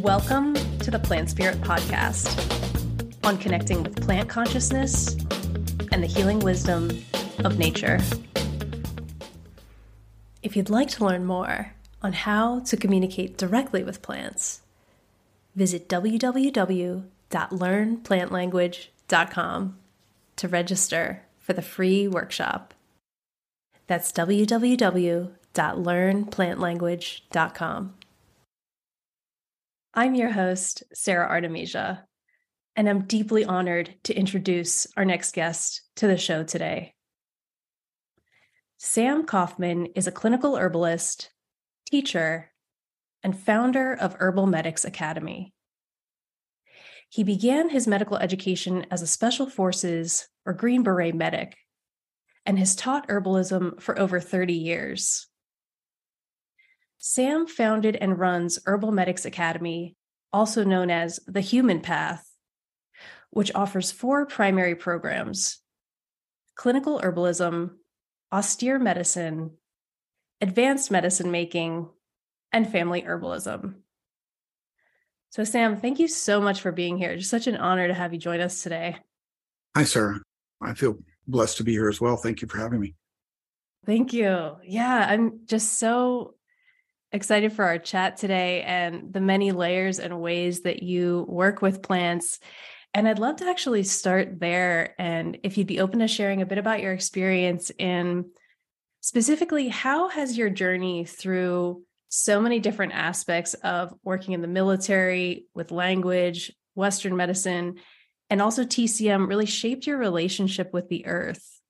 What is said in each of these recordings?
Welcome to the Plant Spirit Podcast on connecting with plant consciousness and the healing wisdom of nature. If you'd like to learn more on how to communicate directly with plants, visit www.learnplantlanguage.com to register for the free workshop. That's www.learnplantlanguage.com. I'm your host, Sarah Artemisia, and I'm deeply honored to introduce our next guest to the show today. Sam Kaufman is a clinical herbalist, teacher, and founder of Herbal Medics Academy. He began his medical education as a Special Forces or Green Beret medic and has taught herbalism for over 30 years. Sam founded and runs Herbal Medics Academy, also known as The Human Path, which offers 4 primary programs: clinical herbalism, austere medicine, advanced medicine making, and family herbalism. So Sam, thank you so much for being here. Just such an honor to have you join us today. Hi, Sarah. I feel blessed to be here as well. Thank you for having me. Thank you. Yeah, I'm just so excited for our chat today and the many layers and ways that you work with plants. And I'd love to actually start there. And if you'd be open to sharing a bit about your experience in specifically, how has your journey through so many different aspects of working in the military, with language, Western medicine, and also TCM really shaped your relationship with the earth?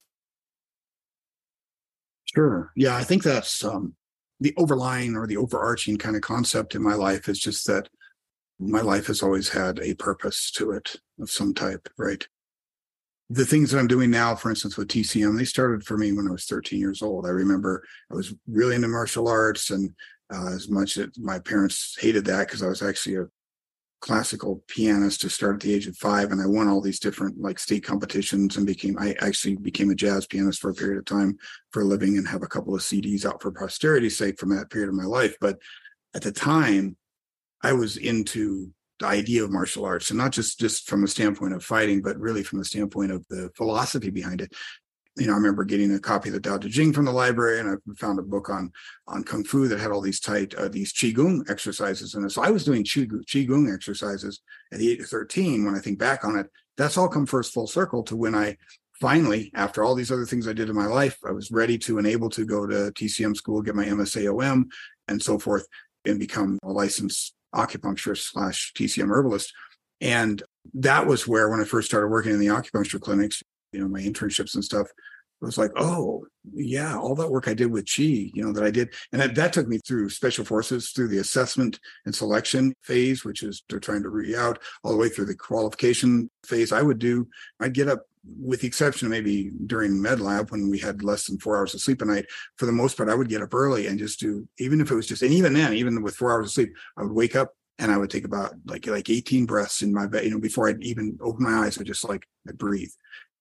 Sure. Yeah, I think that's the overlying or the overarching kind of concept in my life is just that my life has always had a purpose to it of some type, right? The things that I'm doing now, for instance, with TCM, they started for me when I was 13 years old. I remember I was really into martial arts, and as much as my parents hated that because I was actually a classical pianist to start at the age of 5, and I won all these different state competitions and I actually became a jazz pianist for a period of time for a living and have a couple of CDs out for posterity's sake from that period of my life. But at the time, I was into the idea of martial arts, and not just from the standpoint of fighting, but really from the standpoint of the philosophy behind it. I remember getting a copy of the Tao Te Ching from the library, and I found a book on Kung Fu that had all these these Qigong exercises in it. So I was doing Qigong exercises at the age of 13. When I think back on it, that's all come first full circle to when I finally, after all these other things I did in my life, I was ready to and able to go to TCM school, get my MSAOM and so forth, and become a licensed acupuncturist / TCM herbalist. And that was where, when I first started working in the acupuncture clinics, my internships and stuff, it was like, oh, yeah, all that work I did with Qi, that I did. And that took me through Special Forces, through the assessment and selection phase, which is they're trying to root you out, all the way through the qualification phase. I'd get up, with the exception of maybe during med lab when we had less than 4 hours of sleep a night. For the most part, I would get up early and just do, even if it was just, and even then, even with 4 hours of sleep, I would wake up and I would take about like 18 breaths in my bed, before I'd even open my eyes, I'd breathe.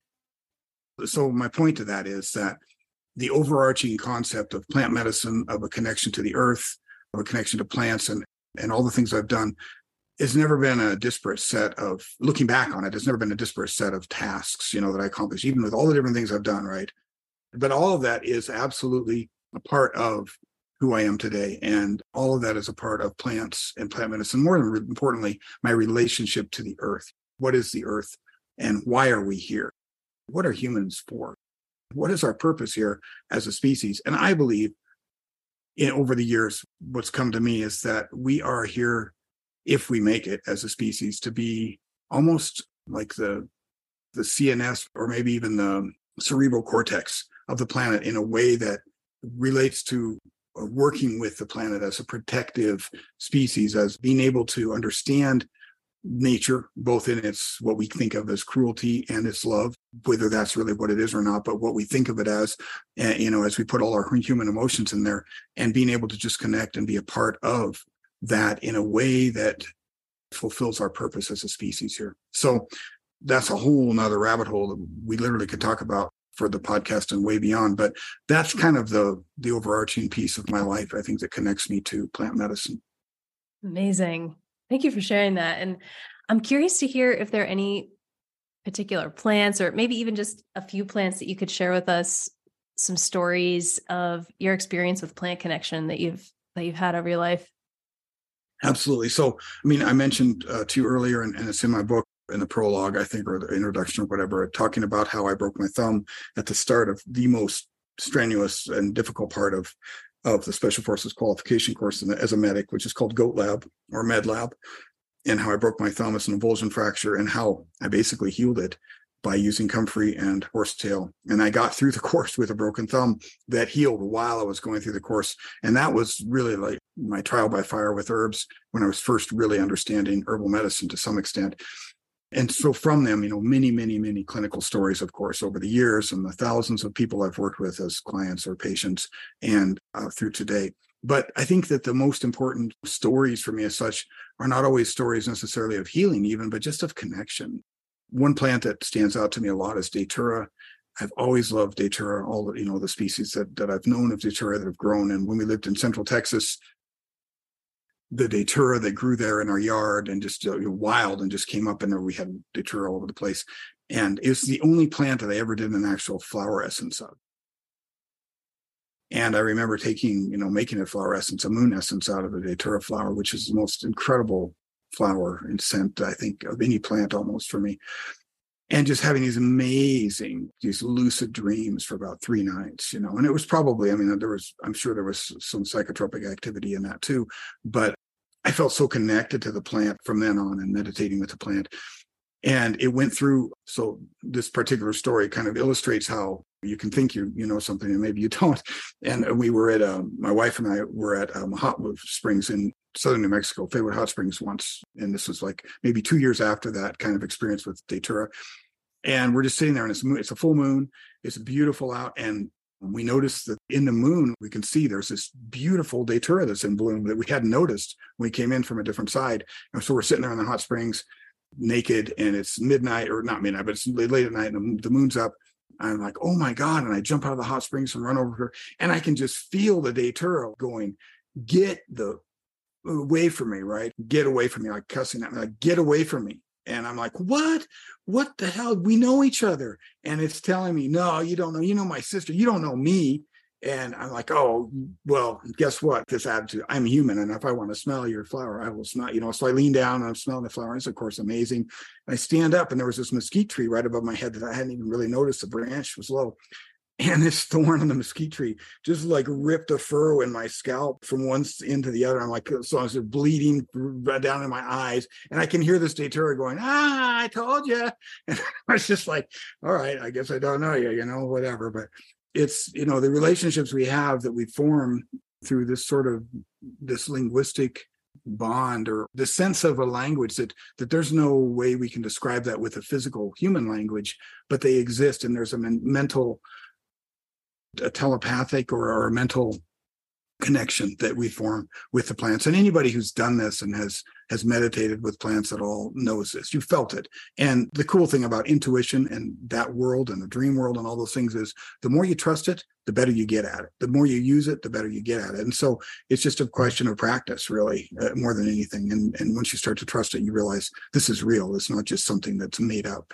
So my point to that is that the overarching concept of plant medicine, of a connection to the earth, of a connection to plants, and all the things I've done, has never been a disparate set of, looking back on it, it's never been a disparate set of tasks, that I accomplished, even with all the different things I've done, right? But all of that is absolutely a part of who I am today. And all of that is a part of plants and plant medicine. More importantly, my relationship to the earth. What is the earth and why are we here? What are humans for? What is our purpose here as a species? And I believe over the years, what's come to me is that we are here, if we make it as a species, to be almost like the CNS or maybe even the cerebral cortex of the planet in a way that relates to working with the planet as a protective species, as being able to understand nature, both in its what we think of as cruelty and its love, whether that's really what it is or not, but what we think of it as, as we put all our human emotions in there, and being able to just connect and be a part of that in a way that fulfills our purpose as a species here. So that's a whole nother rabbit hole that we literally could talk about for the podcast and way beyond. But that's kind of the overarching piece of my life, I think, that connects me to plant medicine. Amazing. Thank you for sharing that. And I'm curious to hear if there are any particular plants or maybe even just a few plants that you could share with us, some stories of your experience with plant connection that you've had over your life. Absolutely. So, I mean, I mentioned to you earlier, and it's in my book in the prologue, I think, or the introduction or whatever, talking about how I broke my thumb at the start of the most strenuous and difficult part of the Special Forces qualification course as a medic, which is called GOAT Lab or Med Lab, and how I broke my thumb as an avulsion fracture and how I basically healed it by using comfrey and horsetail. And I got through the course with a broken thumb that healed while I was going through the course. And that was really like my trial by fire with herbs when I was first really understanding herbal medicine to some extent. And so from them, many, many, many clinical stories, of course, over the years and the thousands of people I've worked with as clients or patients and through today. But I think that the most important stories for me as such are not always stories necessarily of healing even, but just of connection. One plant that stands out to me a lot is Datura. I've always loved Datura, all the species that I've known of Datura that have grown. And when we lived in Central Texas, the Datura that grew there in our yard and just wild and just came up in there, we had Datura all over the place. And it's the only plant that I ever did an actual flower essence of. And I remember making a flower essence, a moon essence out of a Datura flower, which is the most incredible flower and scent, I think, of any plant almost for me. And just having these lucid dreams for about 3 nights, and it was probably, I'm sure there was some psychotropic activity in that too, but I felt so connected to the plant from then on and meditating with the plant. And it went through. So this particular story kind of illustrates how you can think you know something and maybe you don't. And we were at, my wife and I were at hot springs in southern New Mexico, Faywood Hot Springs once. And this was like maybe 2 years after that kind of experience with Datura. And we're just sitting there and it's a full moon. It's beautiful out. And we noticed that in the moon, we can see there's this beautiful Datura that's in bloom that we hadn't noticed when we came in from a different side. And so we're sitting there in the hot springs naked and it's midnight, or not midnight, but it's late at night and the moon's up. I'm like, oh my God. And I jump out of the hot springs and run over her and I can just feel the Datura going, get away from me, right? Get away from me, like cussing at me, like, get away from me. And I'm like, what the hell? We know each other. And it's telling me, no, you don't know. You know my sister. You don't know me. And I'm like, oh, well, guess what? This attitude, I'm human. And if I want to smell your flower, I will smell, So I lean down and I'm smelling the flower. It's, of course, amazing. And I stand up and there was this mesquite tree right above my head that I hadn't even really noticed. The branch was low. And this thorn on the mesquite tree just like ripped a furrow in my scalp from one end to the other. I'm like, so I was bleeding down in my eyes. And I can hear this Datura going, I told you. And I was just like, all right, I guess I don't know you, whatever. But it's, the relationships we have that we form through this linguistic bond or the sense of a language that there's no way we can describe that with a physical human language, but they exist. And there's a telepathic or a mental connection that we form with the plants. And anybody who's done this and has meditated with plants at all knows this. You felt it. And the cool thing about intuition and that world and the dream world and all those things is the more you trust it, the better you get at it. The more you use it, the better you get at it. And so it's just a question of practice, really, more than anything. And once you start to trust it, you realize this is real. It's not just something that's made up,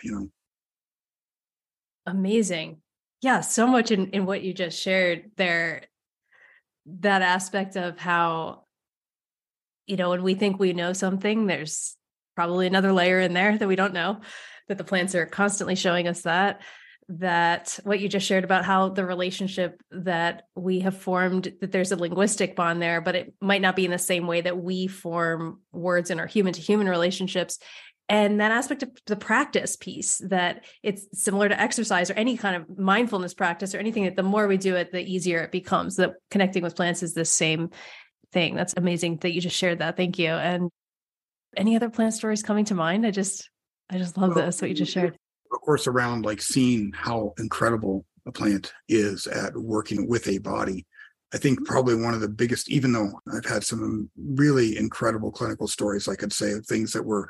Amazing. Yeah, so much in what you just shared there, that aspect of how, when we think we know something, there's probably another layer in there that we don't know, that the plants are constantly showing us that what you just shared about how the relationship that we have formed, that there's a linguistic bond there, but it might not be in the same way that we form words in our human to human relationships. And that aspect of the practice piece, that it's similar to exercise or any kind of mindfulness practice or anything, that the more we do it, the easier it becomes. That connecting with plants is the same thing. That's amazing that you just shared that. Thank you. And any other plant stories coming to mind? I just love this, what you just shared. Of course, around like seeing how incredible a plant is at working with a body. I think probably one of the biggest, even though I've had some really incredible clinical stories, I could say, of things that were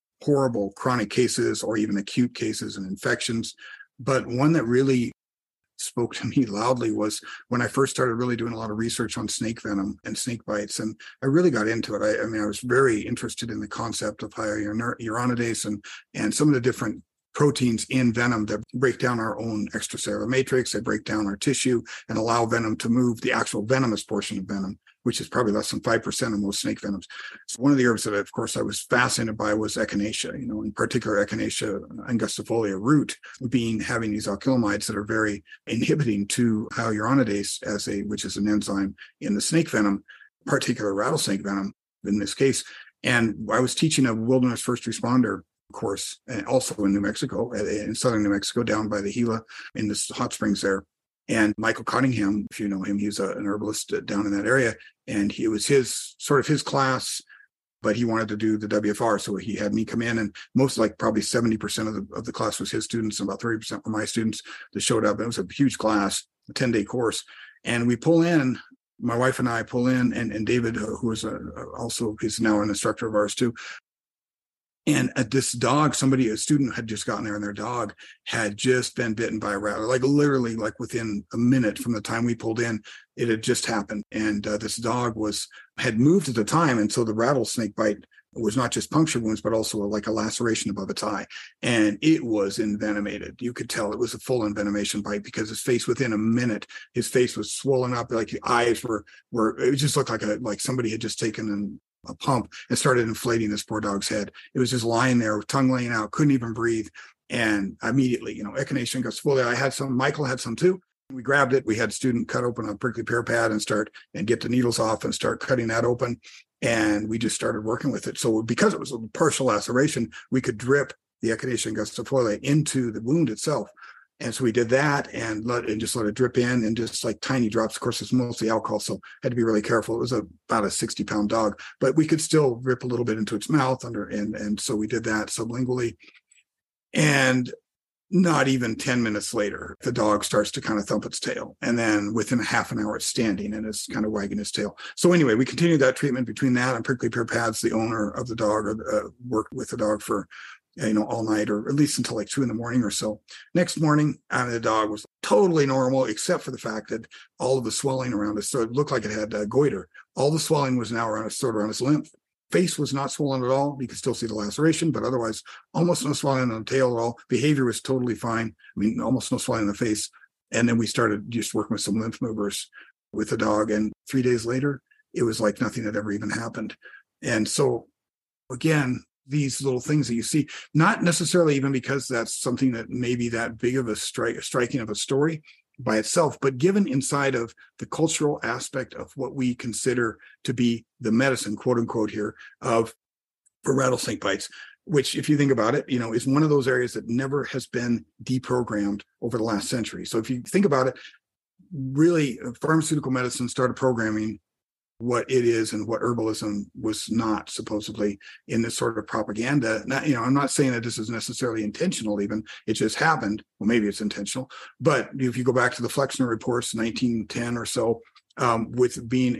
horrible chronic cases or even acute cases and infections. But one that really spoke to me loudly was when I first started really doing a lot of research on snake venom and snake bites. And I really got into it. I mean, I was very interested in the concept of hyaluronidase and some of the different proteins in venom that break down our own extracellular matrix. They break down our tissue and allow venom to move, the actual venomous portion of venom, which is probably less than 5% of most snake venoms. So one of the herbs that, of course, I was fascinated by was echinacea, in particular Echinacea angustifolia root, having these alkylamides that are very inhibiting to hyaluronidase which is an enzyme in the snake venom, particular rattlesnake venom in this case. And I was teaching a wilderness first responder course, and also in New Mexico, in southern New Mexico, down by the Gila in the hot springs there. And Michael Cunningham, if you know him, he's an herbalist down in that area. And it was his class, but he wanted to do the WFR. So he had me come in, and probably 70% of the class was his students, and about 30% were my students that showed up. It was a huge class, a 10-day course. And we pull in, my wife and I pull in, and David, who is he's now an instructor of ours too. And at this dog, a student had just gotten there, and their dog had just been bitten by a rattler, like literally like within a minute from the time we pulled in, it had just happened. And this dog had moved at the time. And so the rattlesnake bite was not just puncture wounds, but also like a laceration above its eye. And it was envenomated. You could tell it was a full envenomation bite because his face, within a minute, his face was swollen up. Like the eyes it just looked like somebody had just taken a pump and started inflating this poor dog's head. It was just lying there with tongue laying out, couldn't even breathe. And immediately, Echinacea angustifolia, Michael had some too. We grabbed it. We had a student cut open a prickly pear pad and get the needles off and start cutting that open. And we just started working with it. So because it was a partial laceration, we could drip the Echinacea angustifolia into the wound itself. And so we did that and just let it drip in, and just like tiny drops. Of course, it's mostly alcohol, so had to be really careful. It was about a 60-pound dog, but we could still rip a little bit into its mouth and so we did that sublingually. And not even 10 minutes later, the dog starts to kind of thump its tail. And then within a half an hour, it's standing and it's kind of wagging its tail. So anyway, we continued that treatment between that and prickly pear pads. The owner of the dog worked with the dog for all night, or at least until like 2 a.m. or so. Next morning, the dog was totally normal, except for the fact that all of the swelling around his throat looked like it had goiter. All the swelling was now around his throat, around his lymph. Face was not swollen at all. You could still see the laceration, but otherwise almost no swelling on the tail at all. Behavior was totally fine. I mean, almost no swelling in the face. And then we started just working with some lymph movers with the dog. And 3 days later, it was like nothing had ever even happened. And so, again, these little things that you see, not necessarily even because that's something that may be that big of a striking of a story by itself, but given inside of the cultural aspect of what we consider to be the medicine, quote unquote, here for rattlesnake bites, which, if you think about it, is one of those areas that never has been deprogrammed over the last century. So if you think about it, really, pharmaceutical medicine started programming what it is and what herbalism was not, supposedly, in this sort of propaganda. Not, I'm not saying that this is necessarily intentional, even. It just happened. Well, maybe it's intentional. But if you go back to the Flexner reports, 1910 or so, with being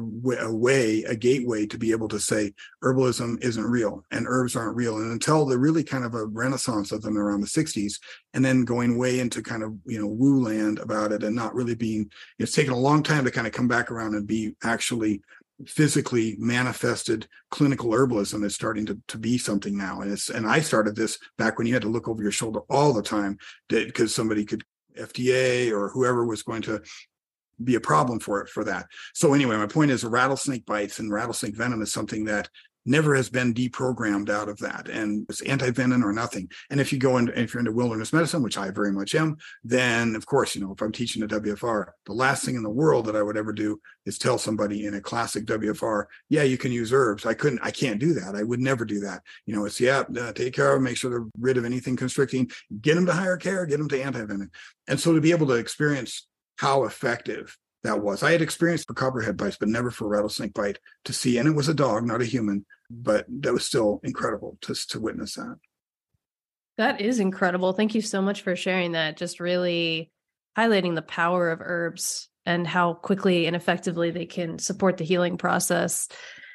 a gateway to be able to say herbalism isn't real and herbs aren't real. And until the really kind of a renaissance of them around the 60s, and then going way into kind of, woo land about it, and not really being, it's taken a long time to kind of come back around and be actually physically manifested clinical herbalism is starting to be something now. And I started this back when you had to look over your shoulder all the time because somebody could, FDA or whoever was going to be a problem for that. So anyway, my point is rattlesnake bites and rattlesnake venom is something that never has been deprogrammed out of that. And it's anti-venom or nothing. And if you're into wilderness medicine, which I very much am, then of course, if I'm teaching a WFR, the last thing in the world that I would ever do is tell somebody in a classic WFR, yeah, you can use herbs. I can't do that. I would never do that. It's, take care of them, make sure they're rid of anything constricting, get them to higher care, get them to anti-venom. And so to be able to experience how effective that was. I had experienced for copperhead bites, but never for rattlesnake bite to see. And it was a dog, not a human, but that was still incredible to witness that. That is incredible. Thank you so much for sharing that. Just really highlighting the power of herbs and how quickly and effectively they can support the healing process.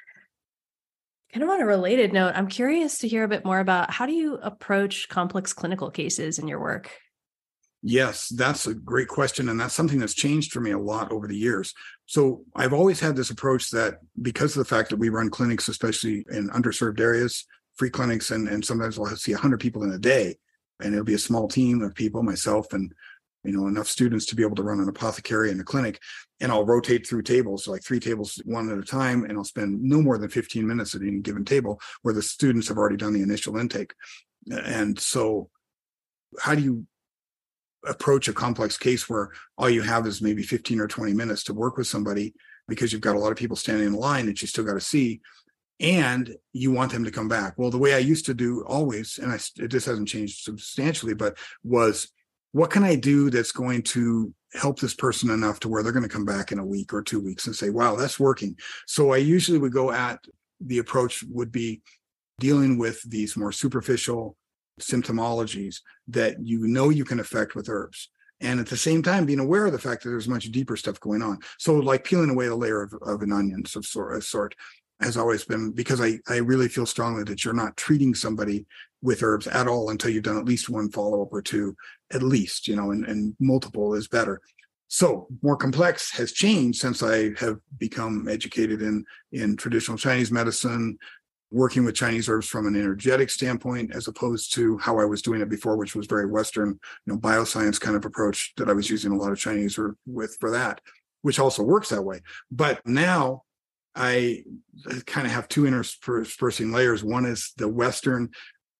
Kind of on a related note, I'm curious to hear a bit more about how do you approach complex clinical cases in your work? Yes, that's a great question. And that's something that's changed for me a lot over the years. So I've always had this approach that because of the fact that we run clinics, especially in underserved areas, free clinics, and sometimes we'll see 100 people in a day, and it'll be a small team of people, myself and enough students to be able to run an apothecary in a clinic. And I'll rotate through tables, like 3 tables, one at a time, and I'll spend no more than 15 minutes at any given table where the students have already done the initial intake. And so how do you approach a complex case where all you have is maybe 15 or 20 minutes to work with somebody, because you've got a lot of people standing in line that you still got to see, and you want them to come back? Well, the way I used to do always, and this hasn't changed substantially, but was, what can I do that's going to help this person enough to where they're going to come back in a week or 2 weeks and say, wow, that's working. So I usually would go at, the approach would be dealing with these more superficial symptomologies that you can affect with herbs, and at the same time being aware of the fact that there's much deeper stuff going on. So like peeling away the layer of an onion of sort has always been, because I really feel strongly that you're not treating somebody with herbs at all until you've done at least one follow-up or two, at least, and multiple is better. So more complex has changed since I have become educated in traditional Chinese medicine, working with Chinese herbs from an energetic standpoint, as opposed to how I was doing it before, which was very Western, bioscience kind of approach that I was using a lot of Chinese herb with for that, which also works that way. But now I kind of have two interspersing layers. One is the Western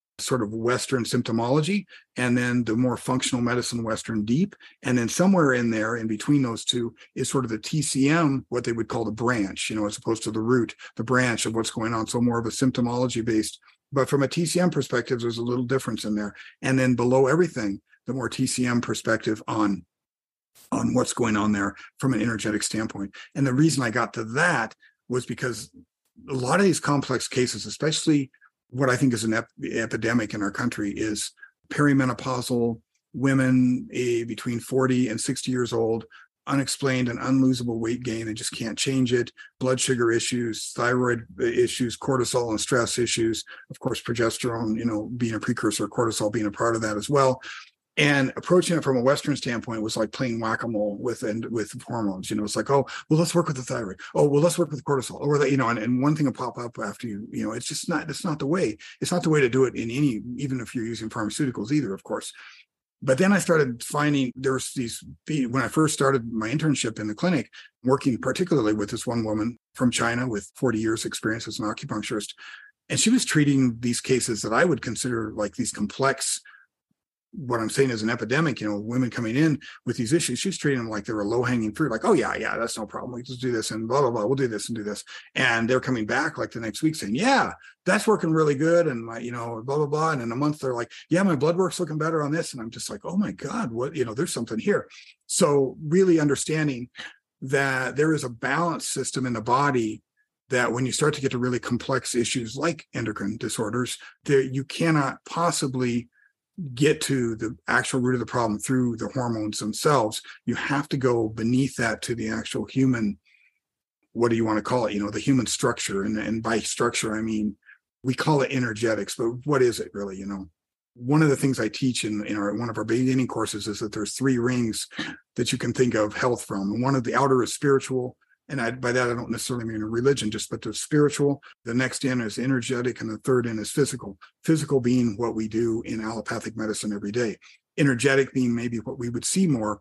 symptomology, and then the more functional medicine, Western deep. And then somewhere in there, in between those two, is sort of the TCM, what they would call the branch, as opposed to the root, the branch of what's going on. So more of a symptomology based. But from a TCM perspective, there's a little difference in there. And then below everything, the more TCM perspective on what's going on there from an energetic standpoint. And the reason I got to that was because a lot of these complex cases, especially what I think is an epidemic in our country, is perimenopausal women between 40 and 60 years old, unexplained and unlosable weight gain and just can't change it, blood sugar issues, thyroid issues, cortisol and stress issues, of course, progesterone, being a precursor, cortisol being a part of that as well. And approaching it from a Western standpoint was like playing whack-a-mole with hormones. It's like, oh, well, let's work with the thyroid. Oh, well, let's work with cortisol. Or and one thing will pop up after it's just not. It's not the way. It's not the way to do it in any, even if you're using pharmaceuticals either, of course. But then I started finding there's when I first started my internship in the clinic, working particularly with this one woman from China with 40 years experience as an acupuncturist, and she was treating these cases that I would consider like these complex, what I'm saying is an epidemic, women coming in with these issues. She's treating them like they were low-hanging fruit, like, oh yeah, that's no problem. We just do this and blah, blah, blah. We'll do this and do this. And they're coming back like the next week saying, yeah, that's working really good. And my, blah, blah, blah. And in a month, they're like, yeah, my blood work's looking better on this. And I'm just like, oh my God, what, there's something here. So really understanding that there is a balance system in the body, that when you start to get to really complex issues like endocrine disorders, you cannot possibly get to the actual root of the problem through the hormones themselves. You have to go beneath that to the actual human, what do you want to call it? The human structure. And by structure, I mean, we call it energetics, but what is it really? One of the things I teach in one of our beginning courses is that there's 3 rings that you can think of health from. And one of the outer is spiritual. And by that, I don't necessarily mean a religion, but the spiritual. The next in is energetic, and the third in is physical. Physical being what we do in allopathic medicine every day. Energetic being maybe what we would see more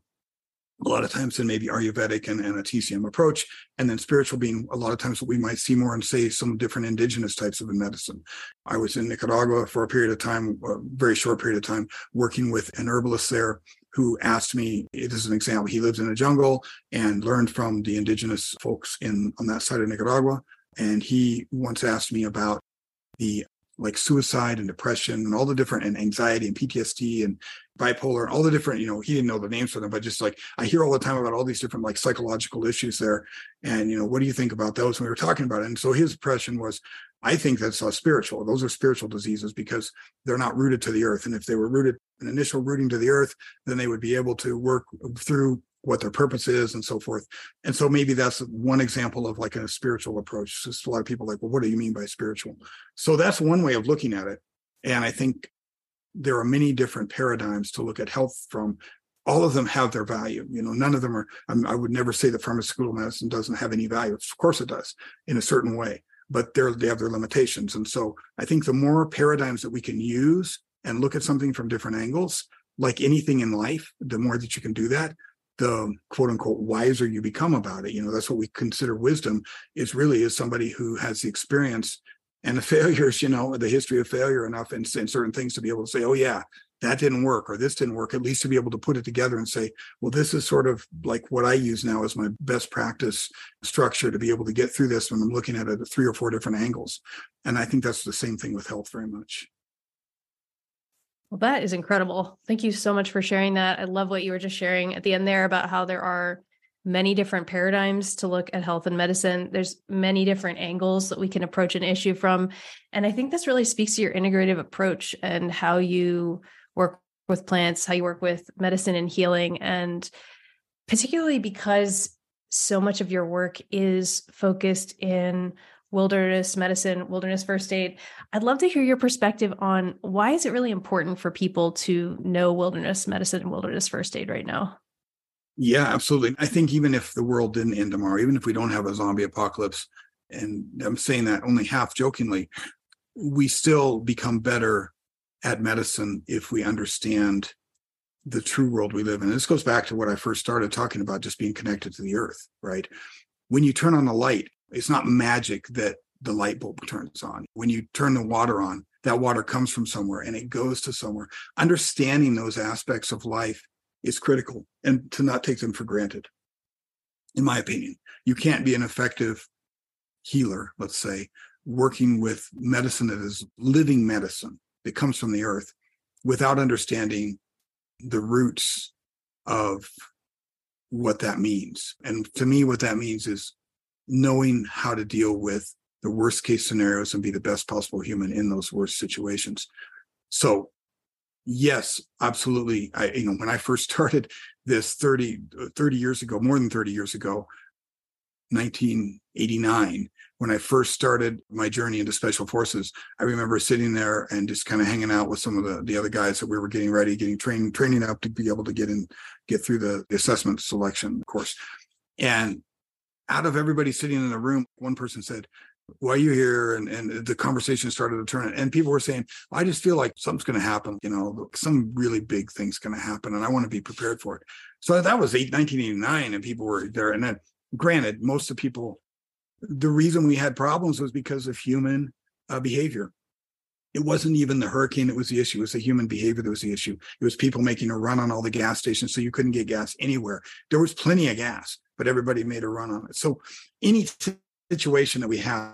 a lot of times in maybe Ayurvedic and a TCM approach. And then spiritual being a lot of times what we might see more in, say, some different indigenous types of medicine. I was in Nicaragua for a period of time, a very short period of time, working with an herbalist there who asked me, it is an example, he lives in a jungle and learned from the indigenous folks on that side of Nicaragua. And he once asked me about the suicide and depression and all the different, and anxiety and PTSD and bipolar and all the different, he didn't know the names for them, but just like I hear all the time about all these different psychological issues there. And, what do you think about those? And we were talking about it. And so his impression was, I think that's spiritual. Those are spiritual diseases because they're not rooted to the earth. And if they were rooted, an initial rooting to the earth, then they would be able to work through what their purpose is and so forth. And so maybe that's one example of a spiritual approach. Just a lot of people well, what do you mean by spiritual? So that's one way of looking at it. And I think there are many different paradigms to look at health from. all of them have their value. None of them are, I would never say that pharmaceutical medicine doesn't have any value. Of course it does in a certain way, but they have their limitations. And so I think the more paradigms that we can use and look at something from different angles, like anything in life, the more that you can do that, the quote unquote wiser you become about it. That's what we consider wisdom, is somebody who has the experience and the failures, the history of failure enough in certain things to be able to say, oh yeah, that didn't work, or this didn't work, at least to be able to put it together and say, well, this is sort of like what I use now as my best practice structure to be able to get through this when I'm looking at it at 3 or 4 different angles. And I think that's the same thing with health very much. Well, that is incredible. Thank you so much for sharing that. I love what you were just sharing at the end there about how there are many different paradigms to look at health and medicine. There's many different angles that we can approach an issue from. And I think this really speaks to your integrative approach and how you work with plants, how you work with medicine and healing, and particularly because so much of your work is focused in wilderness medicine, wilderness first aid. I'd love to hear your perspective on why is it really important for people to know wilderness medicine and wilderness first aid right now? Yeah, absolutely. I think even if the world didn't end tomorrow, even if we don't have a zombie apocalypse, and I'm saying that only half jokingly, we still become better at medicine if we understand the true world we live in. This goes back to what I first started talking about, just being connected to the earth, right? When you turn on the light, it's not magic that the light bulb turns on. When you turn the water on, that water comes from somewhere and it goes to somewhere. Understanding those aspects of life is critical, and to not take them for granted. In my opinion, you can't be an effective healer, let's say, working with medicine that is living medicine that comes from the earth without understanding the roots of what that means. And to me, what that means is knowing how to deal with the worst case scenarios and be the best possible human in those worst situations. So yes, absolutely. When I first started this 30 years ago, more than 30 years ago, 1989, when I first started my journey into special forces, I remember sitting there and just kind of hanging out with some of the other guys that we were getting ready, training up to be able to get through the assessment selection course. And out of everybody sitting in the room, one person said, "Why are you here?" And the conversation started to turn, and people were saying, "I just feel like something's going to happen. Some really big thing's going to happen, and I want to be prepared for it." So that was 1989, and people were there. And then, granted, most of the people, the reason we had problems was because of human behavior. It wasn't even the hurricane that was the issue. It was the human behavior that was the issue. It was people making a run on all the gas stations so you couldn't get gas anywhere. There was plenty of gas, but everybody made a run on it. So any situation that we have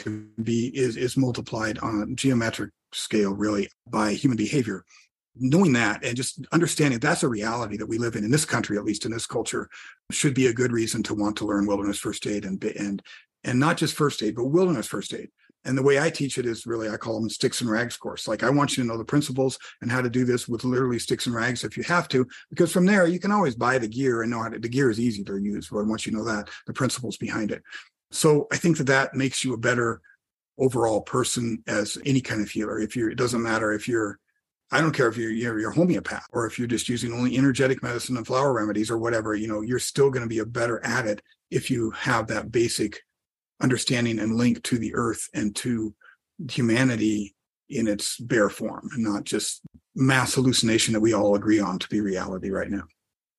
is multiplied on a geometric scale, really, by human behavior. Knowing that and just understanding that's a reality that we live in this country, at least in this culture, should be a good reason to want to learn wilderness first aid and not just first aid, but wilderness first aid. And the way I teach it is really, I call them sticks and rags course. Like, I want you to know the principles and how to do this with literally sticks and rags if you have to, because from there you can always buy the gear and know how to. The gear is easy to use, but once you know that, the principles behind it. So I think that makes you a better overall person as any kind of healer. It doesn't matter if you're, I don't care if you're homeopath or if you're just using only energetic medicine and flower remedies or whatever, you're still going to be a better at it if you have that basic understanding and link to the earth and to humanity in its bare form, and not just mass hallucination that we all agree on to be reality right now.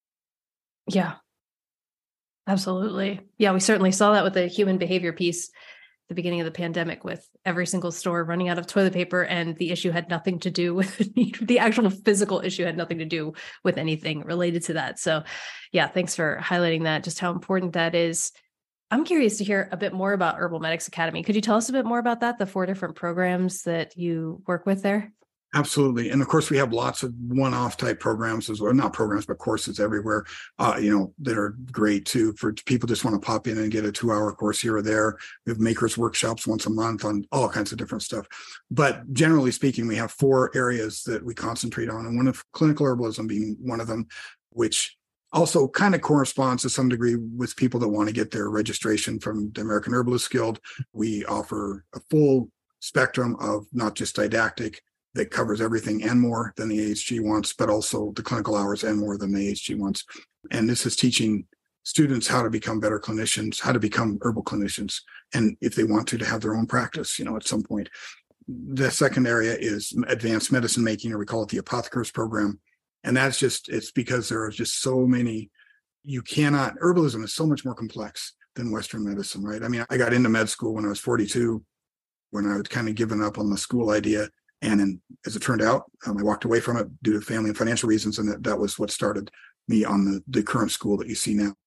Yeah. Absolutely. Yeah, we certainly saw that with the human behavior piece at the beginning of the pandemic, with every single store running out of toilet paper, and the issue had nothing to do with the actual physical issue, had nothing to do with anything related to that. So yeah, thanks for highlighting that, just how important that is. I'm curious to hear a bit more about Herbal Medics Academy. Could you tell us a bit more about that, the 4 different programs that you work with there? Absolutely. And of course, we have lots of one-off type programs as well, not programs, but courses everywhere, that are great too, for people just want to pop in and get a 2-hour course here or there. We have makers workshops once a month on all kinds of different stuff. But generally speaking, we have 4 areas that we concentrate on, and one of clinical herbalism being one of them, which also kind of corresponds to some degree with people that want to get their registration from the American Herbalist Guild. We offer a full spectrum of not just didactic, that covers everything and more than the AHG wants, but also the clinical hours and more than the AHG wants. And this is teaching students how to become better clinicians, how to become herbal clinicians, and if they want to have their own practice, at some point. The second area is advanced medicine making, or we call it the apothecaries program. And that's it's because there are just so many, herbalism is so much more complex than Western medicine, right? I mean, I got into med school when I was 42, when I was kind of given up on the school idea. And then, as it turned out, I walked away from it due to family and financial reasons. And that was what started me on the current school that you see now.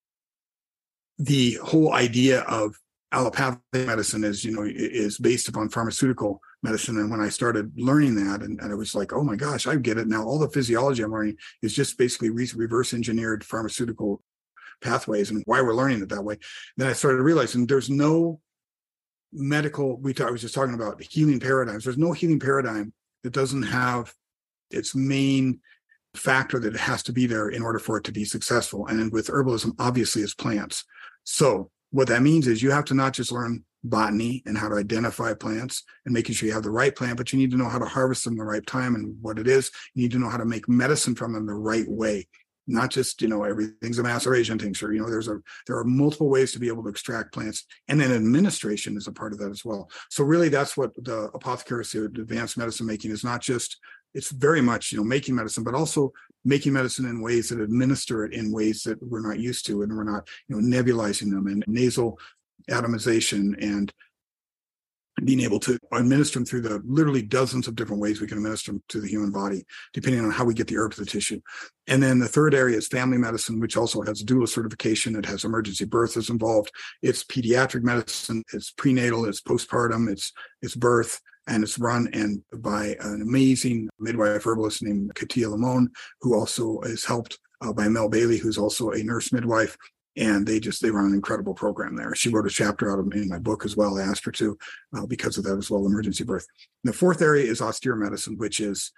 The whole idea of allopathic medicine is based upon pharmaceutical medicine. And when I started learning that, and I was like, oh my gosh, I get it now. All the physiology I'm learning is just basically reverse engineered pharmaceutical pathways and why we're learning it that way. Then I started realizing there's no medical, I was just talking about healing paradigms. There's no healing paradigm that doesn't have its main factor that it has to be there in order for it to be successful. And with herbalism, obviously, it's plants. So what that means is you have to not just learn botany and how to identify plants and making sure you have the right plant, but you need to know how to harvest them the right time and what it is. You need to know how to make medicine from them the right way. Not just, everything's a maceration tincture. There are multiple ways to be able to extract plants, and then administration is a part of that as well. So really, that's what the apothecaries, the advanced medicine making, is not just. It's very much, making medicine, but also making medicine in ways that administer it in ways that we're not used to, and we're not, nebulizing them, and nasal atomization, and being able to administer them through the literally dozens of different ways we can administer them to the human body, depending on how we get the herb to the tissue. And then the third area is family medicine, which also has doula certification. It has emergency birth is involved. It's pediatric medicine. It's prenatal. It's postpartum. It's birth. And it's run by an amazing midwife herbalist named Katia Limon, who also is helped by Mel Bailey, who's also a nurse midwife. And they run an incredible program there. She wrote a chapter out of in my book as well. I asked her to because of that as well, emergency birth. And the fourth area is austere medicine, which is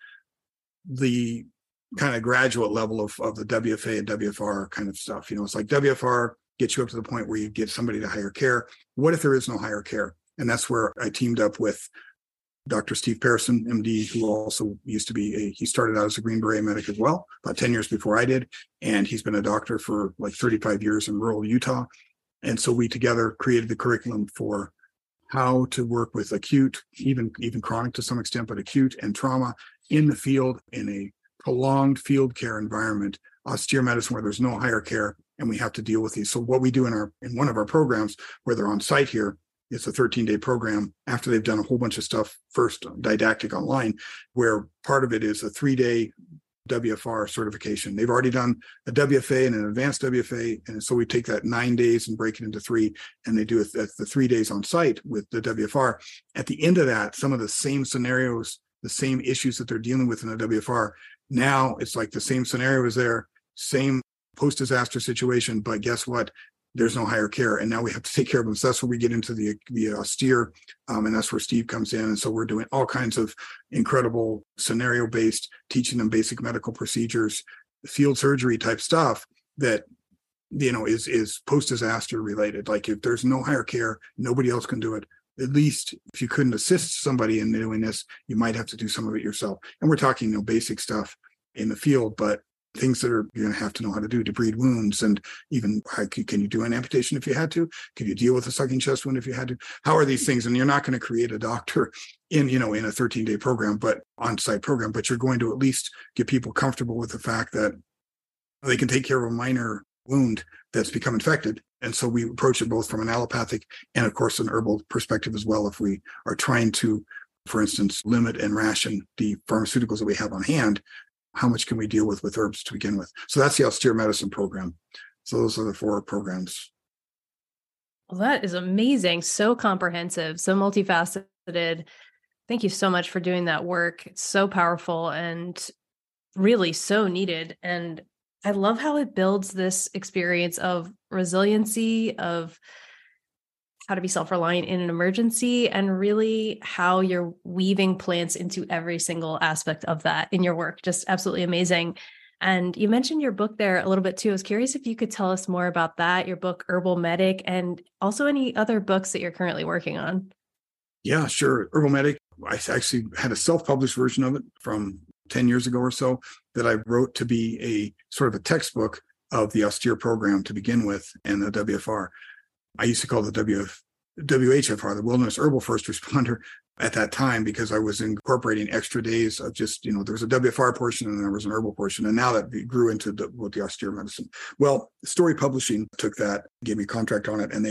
the kind of graduate level of the WFA and WFR kind of stuff. It's like WFR gets you up to the point where you get somebody to higher care. What if there is no higher care? And that's where I teamed up with Dr. Steve Pearson, MD, who also used to be he started out as a Green Beret medic as well, about 10 years before I did. And he's been a doctor for like 35 years in rural Utah. And so we together created the curriculum for how to work with acute, even chronic to some extent, but acute and trauma in the field, in a prolonged field care environment, austere medicine where there's no higher care, and we have to deal with these. So what we do in one of our programs where they're on site here, it's a 13-day program after they've done a whole bunch of stuff, first didactic online, where part of it is a 3-day WFR certification. They've already done a WFA and an advanced WFA. And so we take that 9 days and break it into 3, and they do it the 3 days on site with the WFR. At the end of that, some of the same scenarios, the same issues that they're dealing with in a WFR, now it's like the same scenario is there, same post-disaster situation, but guess what? There's no higher care, and now we have to take care of them. So that's where we get into the austere, and that's where Steve comes in. And so we're doing all kinds of incredible scenario-based, teaching them basic medical procedures, field surgery type stuff that is post-disaster related. Like if there's no higher care, nobody else can do it. At least if you couldn't assist somebody in doing this, you might have to do some of it yourself. And we're talking basic stuff in the field, but things that you're going to have to know how to do to breed wounds, and even can you do an amputation if you had to? Can you deal with a sucking chest wound if you had to? How are these things? And you're not going to create a doctor in a 13-day program, but on-site program, but you're going to at least get people comfortable with the fact that they can take care of a minor wound that's become infected. And so we approach it both from an allopathic and, of course, an herbal perspective as well. If we are trying to, for instance, limit and ration the pharmaceuticals that we have on hand, how much can we deal with herbs to begin with? So that's the austere medicine program. So those are the 4 programs. Well, that is amazing. So comprehensive, so multifaceted. Thank you so much for doing that work. It's so powerful and really so needed. And I love how it builds this experience of resiliency, of how to be self-reliant in an emergency, and really how you're weaving plants into every single aspect of that in your work. Just absolutely amazing. And you mentioned your book there a little bit too. I was curious if you could tell us more about that, your book, Herbal Medic, and also any other books that you're currently working on. Yeah, sure. Herbal Medic, I actually had a self-published version of it from 10 years ago or so that I wrote to be a sort of a textbook of the austere program to begin with and the WFR. I used to call the WHFR, the Wilderness Herbal First Responder, at that time because I was incorporating extra days of just, there was a WFR portion and there was an herbal portion. And now that grew into the austere medicine. Well, Story Publishing took that, gave me a contract on it, and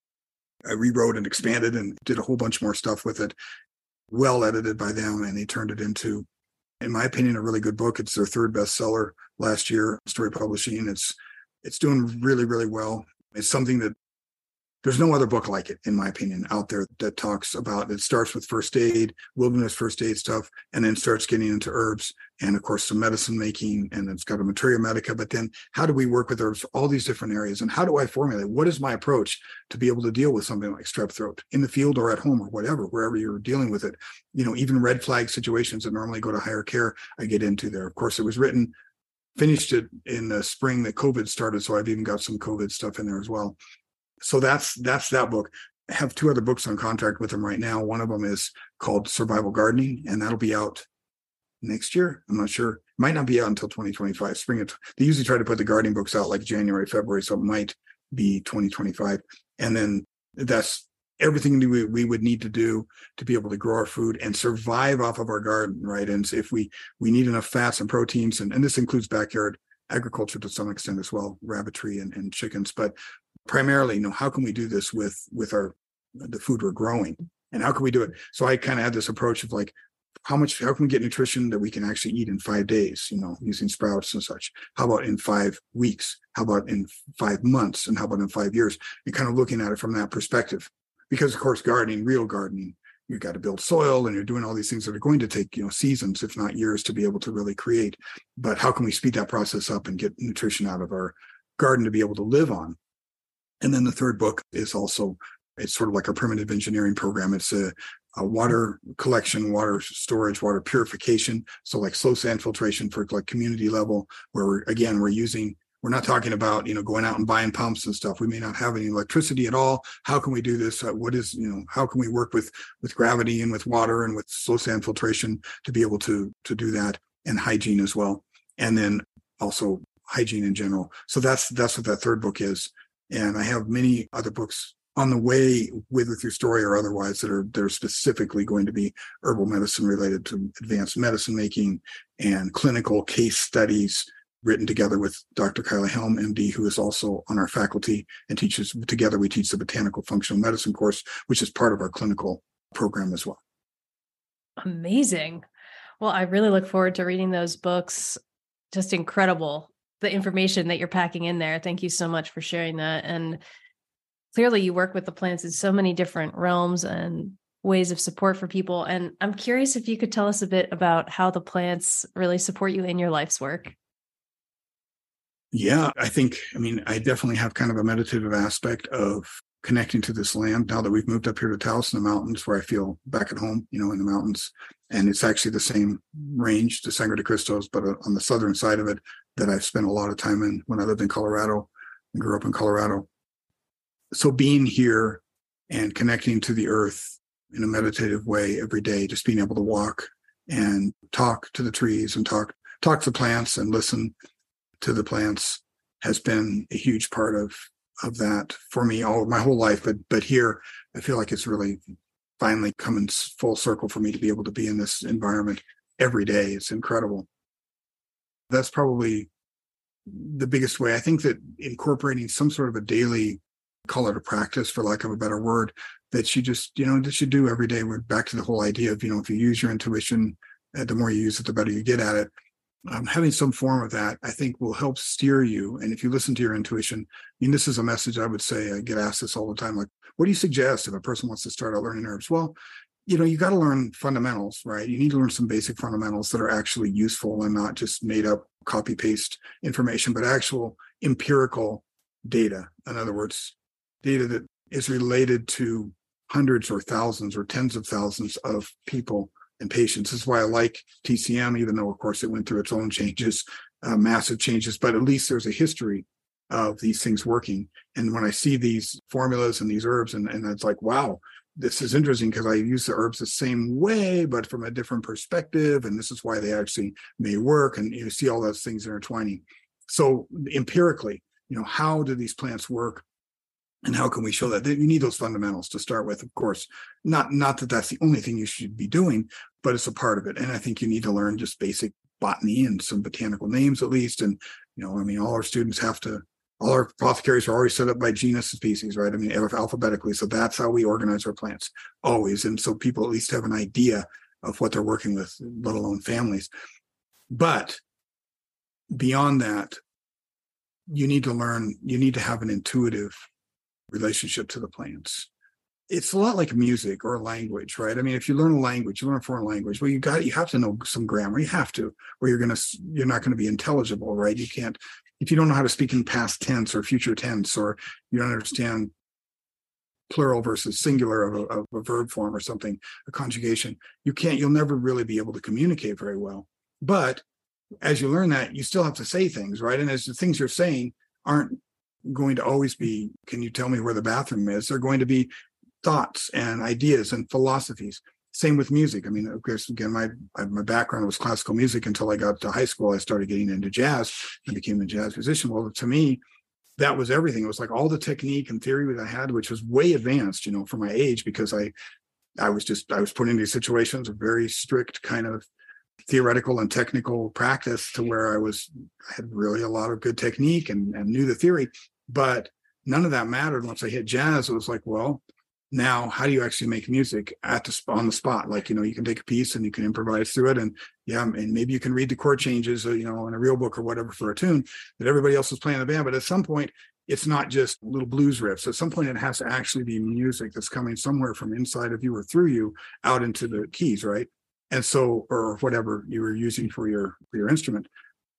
I rewrote and expanded and did a whole bunch more stuff with it, well edited by them. And they turned it into, in my opinion, a really good book. It's their third bestseller last year, Story Publishing. It's doing really, really well. It's something that there's no other book like it, in my opinion, out there that talks about, it starts with first aid, wilderness first aid stuff, and then starts getting into herbs and, of course, some medicine making, and it's got a materia medica. But then how do we work with herbs, all these different areas, and how do I formulate? What is my approach to be able to deal with something like strep throat in the field or at home or whatever, wherever you're dealing with it? Even red flag situations that normally go to higher care, I get into there. Of course, it was finished it in the spring that COVID started, so I've even got some COVID stuff in there as well. So that's that book. I have two other books on contract with them right now. One of them is called Survival Gardening, and that'll be out next year. I'm not sure. It might not be out until 2025. They usually try to put the gardening books out like January, February, so it might be 2025. And then that's everything we would need to do to be able to grow our food and survive off of our garden, right? And if we need enough fats and proteins, and this includes backyard agriculture to some extent as well, rabbitry and chickens, but primarily, how can we do this with the food we're growing, and how can we do it? So I kind of had this approach of like, how can we get nutrition that we can actually eat in 5 days, using sprouts and such? How about in 5 weeks? How about in 5 months? And how about in 5 years? And kind of looking at it from that perspective, because of course, real gardening, you've got to build soil and you're doing all these things that are going to take, seasons, if not years, to be able to really create. But how can we speed that process up and get nutrition out of our garden to be able to live on? And then the third book is also, it's sort of like a primitive engineering program. It's a water collection, water storage, water purification. So like slow sand filtration for like community level, where we're not talking about, going out and buying pumps and stuff. We may not have any electricity at all. How can we do this? How can we work with gravity and with water and with slow sand filtration to be able to do that, and hygiene as well. And then also hygiene in general. So that's what that third book is. And I have many other books on the way with your story or otherwise that are specifically going to be herbal medicine related to advanced medicine making and clinical case studies written together with Dr. Kyla Helm, MD, who is also on our faculty and teaches together. We teach the botanical functional medicine course, which is part of our clinical program as well. Amazing. Well, I really look forward to reading those books. Just incredible, the information that you're packing in there. Thank you so much for sharing that. And clearly you work with the plants in so many different realms and ways of support for people. And I'm curious if you could tell us a bit about how the plants really support you in your life's work. Yeah, I definitely have kind of a meditative aspect of connecting to this land now that we've moved up here to Taos in the mountains, where I feel back at home, in the mountains. And it's actually the same range, the Sangre de Cristos, but on the southern side of it that I've spent a lot of time in when I lived in Colorado and grew up in Colorado. So being here and connecting to the earth in a meditative way every day, just being able to walk and talk to the trees and talk to the plants and listen to the plants has been a huge part of that for me my whole life. But here, I feel like it's really finally coming full circle for me to be able to be in this environment every day. It's incredible. That's probably the biggest way. I think that incorporating some sort of a daily, call it a practice for lack of a better word, that you just, that you do every day. We're back to the whole idea of, if you use your intuition, the more you use it, the better you get at it. Having some form of that, I think, will help steer you. And if you listen to your intuition, this is a message I would say, I get asked this all the time, like, what do you suggest if a person wants to start out learning herbs? Well, you got to learn fundamentals, right? You need to learn some basic fundamentals that are actually useful and not just made up copy paste information, but actual empirical data. In other words, data that is related to hundreds or thousands or tens of thousands of people and patients. This is why I like TCM, even though, of course, it went through its own changes, massive changes, but at least there's a history of these things working. And when I see these formulas and these herbs, and it's like, wow, this is interesting because I use the herbs the same way, but from a different perspective. And this is why they actually may work. And you see all those things intertwining. So empirically, how do these plants work? And how can we show that? You need those fundamentals to start with, of course. Not that that's the only thing you should be doing, but it's a part of it. And I think you need to learn just basic botany and some botanical names at least. And, all our students all our apothecaries are already set up by genus and species, right? Alphabetically. So that's how we organize our plants always. And so people at least have an idea of what they're working with, let alone families. But beyond that, you need to have an intuitive relationship to the plants. It's a lot like music or language, right? If you learn a language, you learn a foreign language, well, you have to know some grammar. You have to, or you're not going to be intelligible, right? You can't, if you don't know how to speak in past tense or future tense, or you don't understand plural versus singular of a verb form or something, a conjugation, you'll never really be able to communicate very well. But as you learn that, you still have to say things, right? And as the things you're saying aren't going to always be, can you tell me where the bathroom is? They're going to be thoughts and ideas and philosophies. Same with music. Of course, again, my background was classical music until I got to high school. I started getting into jazz and became a jazz musician. Well, to me, that was everything. It was like all the technique and theory that I had, which was way advanced, for my age, because I was put into situations of very strict kind of theoretical and technical practice to where I had really a lot of good technique and knew the theory, but none of that mattered. Once I hit jazz, it was like, well, now how do you actually make music on the spot? Like, you can take a piece and you can improvise through it, and maybe you can read the chord changes, in a real book or whatever for a tune that everybody else is playing in the band. But at some point, it's not just little blues riffs. At some point, it has to actually be music that's coming somewhere from inside of you or through you out into the keys, right? And so, or whatever you were using for your instrument.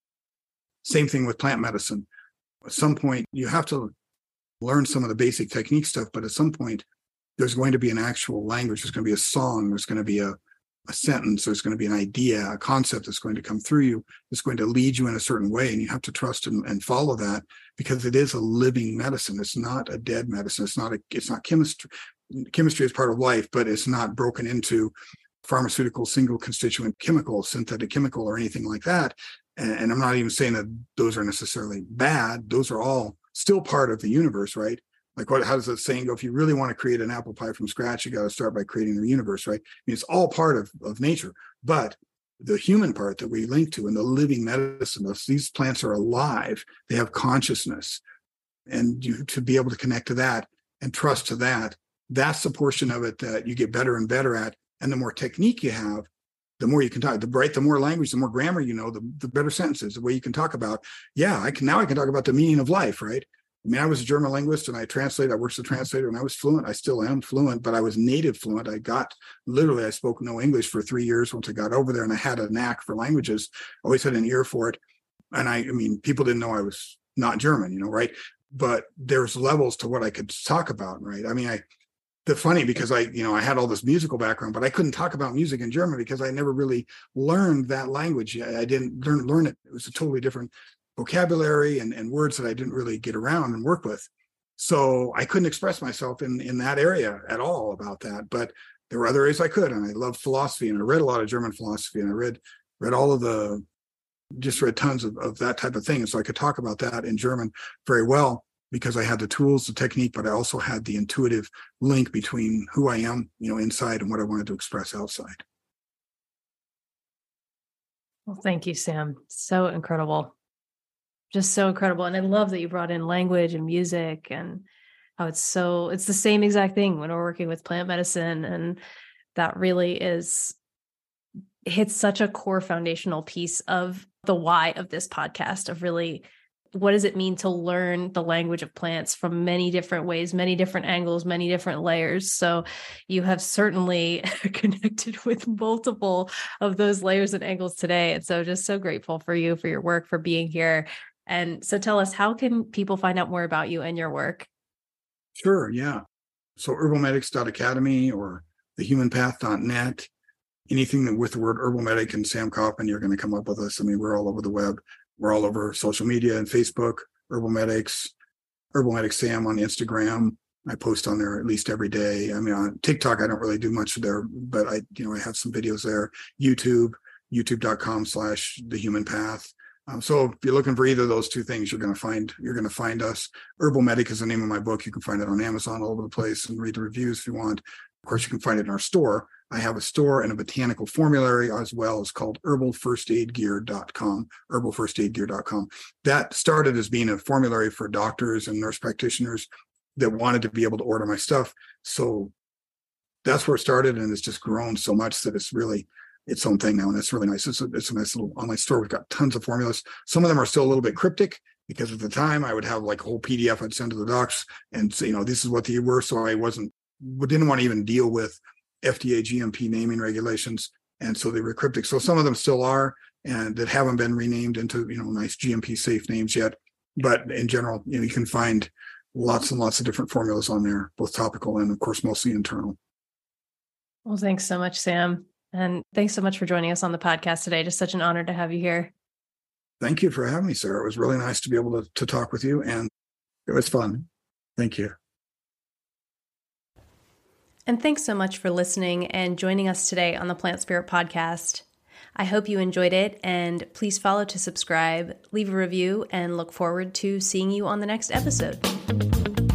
Same thing with plant medicine. At some point, you have to learn some of the basic technique stuff, but at some point, there's going to be an actual language. There's going to be a song. There's going to be a sentence. There's going to be an idea, a concept that's going to come through you. It's going to lead you in a certain way, and you have to trust and follow that, because it is a living medicine. It's not a dead medicine. It's not chemistry. Chemistry is part of life, but it's not broken into pharmaceutical single constituent chemical, synthetic chemical, or anything like that. And I'm not even saying that those are necessarily bad. Those are all still part of the universe, right? Like how does that saying go? If you really want to create an apple pie from scratch, you got to start by creating the universe, right? It's all part of nature. But the human part that we link to and the living medicine, these plants are alive. They have consciousness. And to be able to connect to that and trust to that, that's the portion of it that you get better and better at. And the more technique you have, the more you can talk. The more language, the more grammar the better sentences, the way you can talk about. I can talk about the meaning of life, right? I was a German linguist and I worked as a translator, and I was fluent. I still am fluent, but I was native fluent. I spoke no English for 3 years once I got over there, and I had a knack for languages, always had an ear for it. And people didn't know I was not German, right? But there's levels to what I could talk about, right? Funny because I had all this musical background, but I couldn't talk about music in German because I never really learned that language. I didn't learn it. It was a totally different vocabulary and words that I didn't really get around and work with. So I couldn't express myself in that area at all about that. But there were other areas I could, and I loved philosophy, and I read a lot of German philosophy, and I read all of read tons of that type of thing. And so I could talk about that in German very well, because I had the tools, the technique, but I also had the intuitive link between who I am, inside, and what I wanted to express outside. Well, thank you, Sam. So incredible. Just so incredible. And I love that you brought in language and music, and how it's the same exact thing when we're working with plant medicine. And that really hits such a core foundational piece of the why of this podcast, of really, what does it mean to learn the language of plants from many different ways, many different angles, many different layers? So you have certainly connected with multiple of those layers and angles today. And so just so grateful for you, for your work, for being here. And so tell us, how can people find out more about you and your work? Sure. Yeah. So herbalmedics.academy or thehumanpath.net, anything that with the word herbal medic and Sam Kaufman, you're going to come up with us. We're all over the web. We're all over social media and Facebook. Herbal Medics, Herbal Medics Sam on Instagram. I post on there at least every day. I mean, on TikTok, I don't really do much there, but I have some videos there. youtube.com/The Human Path. So if you're looking for either of those two things, you're going to find us. Herbal Medic is the name of my book. You can find it on Amazon all over the place and read the reviews if you want. Of course, you can find it in our store. I have a store and a botanical formulary as well. It's called herbalfirstaidgear.com, herbalfirstaidgear.com. That started as being a formulary for doctors and nurse practitioners that wanted to be able to order my stuff. So that's where it started, and it's just grown so much that it's really its own thing now, and it's really nice. It's a nice little online store. We've got tons of formulas. Some of them are still a little bit cryptic because at the time I would have like a whole PDF I'd send to the docs and say, this is what they were. So I didn't want to even deal with FDA GMP naming regulations, and so they were cryptic. So some of them still are, and that haven't been renamed into nice GMP safe names yet. But in general, you can find lots and lots of different formulas on there, both topical and of course mostly internal. Well, thanks so much, Sam. And thanks so much for joining us on the podcast today. Just such an honor to have you here. Thank you for having me, Sarah. It was really nice to be able to talk with you, and it was fun. Thank you. And thanks so much for listening and joining us today on the Plant Spirit Podcast. I hope you enjoyed it, and please follow to subscribe, leave a review, and look forward to seeing you on the next episode.